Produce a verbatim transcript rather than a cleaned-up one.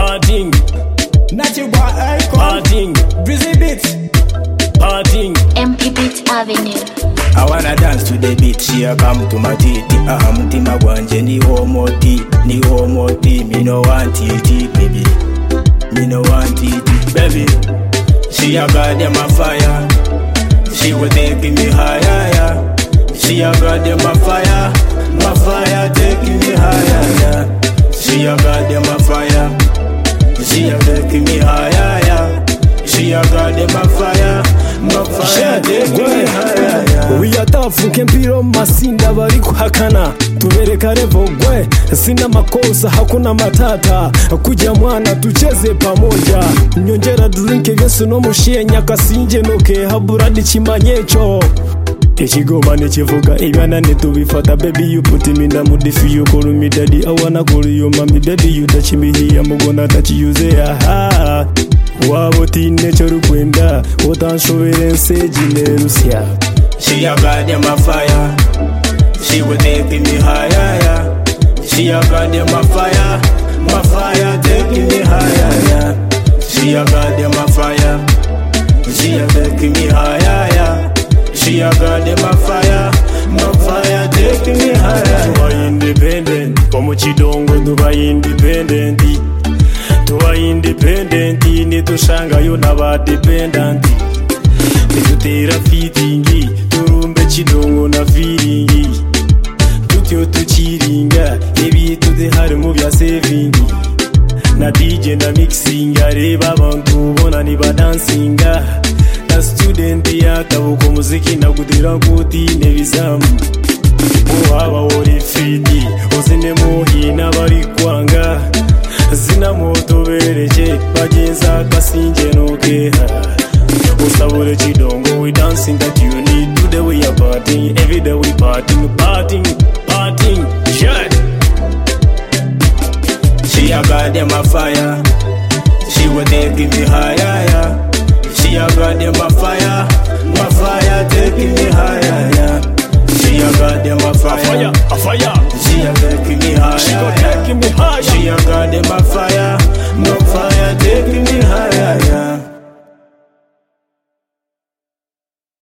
Parting, Natty boy icon. parting, Breezy beats. parting. M P Beat Avenue. I wanna dance to the beat. She a come to my titi. Aha mutima gwanje ni homoti, ni homoti. Me no want titi, baby. Me no want titi, baby. She a goddamn a fire. She was taking me higher, yeah. She a goddamn a fire. My fire taking me higher, yeah. She a goddamn a fire. She a taking me higher, yeah. She a goddamn a fire. My fire taking me higher, yeah. Wiyatafuke mpiro masinda bari kuhakana tubereka revo gwe sina makosa hakuna matata kuja mwana tucheze pamoja nyongera drinke vyesu no mushenya kasinje noke haburadi chimanyecho Ikigoma nikivuga ibyana nitubifata baby you put me in the mood if you call me daddy I wanna call you mommy baby you touch me here I'm gonna touch you there aha wabo tinecho rukwenda utanshobere nsejine rusya She a goddamn a fire. She was taking me higher, yeah. She a goddamn a fire. My fire taking me higher, yeah. She a goddamn a fire. She a taking me higher, yeah. She a goddamn a fire. My fire taking me higher. Tuwa independent Komu chidongo tuwa independent Tuwa independent Nitushanga yo naba dependent Nitutera fitingi Turumbe chidongo na feelingi Tutyo tuchiringa Ebi tude harimu bya savingi Na D J na mixinga Reba abantu bona niba dansinga Na student yatabuko muziki na kudira kuti nebizamu Uwaba wori fiti Uzine muhi n'abari kwanga Zina moto bereje Bagenza kasinje nokeha Usabure chidongo we dancing that you need Today we are partying Every day we partying Partying, partying Yeah She a goddamn a fire. She was taking me higher, yeah. She a goddamn a fire. My fire taking me higher, yeah. She a goddamn a fire. Fire, a fire She a taking me higher. She gon' taking me higher She a goddamn a fire.